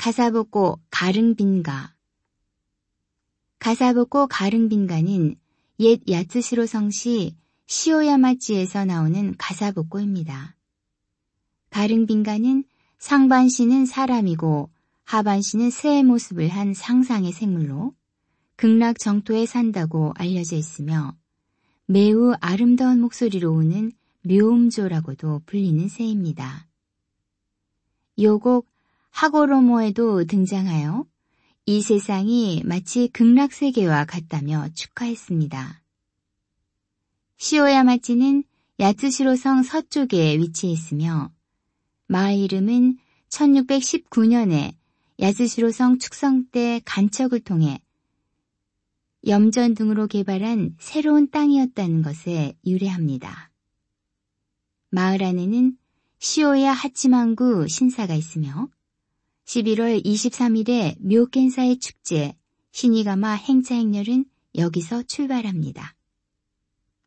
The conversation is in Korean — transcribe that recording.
가사복고 가릉빈가. 가사복고 가릉빈가는 옛 야츠시로 성시 시오야마치에서 나오는 가사복고입니다. 가릉빈가는 상반신은 사람이고 하반신은 새의 모습을 한 상상의 생물로 극락정토에 산다고 알려져 있으며 매우 아름다운 목소리로 우는 묘음조라고도 불리는 새입니다. 요곡 하고로모에도 등장하여 이 세상이 마치 극락세계와 같다며 축하했습니다. 시오야마치는 야츠시로성 서쪽에 위치해 있으며 마을 이름은 1619년에 야츠시로성 축성 때 간척을 통해 염전 등으로 개발한 새로운 땅이었다는 것에 유래합니다. 마을 안에는 시오야 하치만구 신사가 있으며 11월 23일에 묘겐사의 축제 시니가마 행차 행렬은 여기서 출발합니다.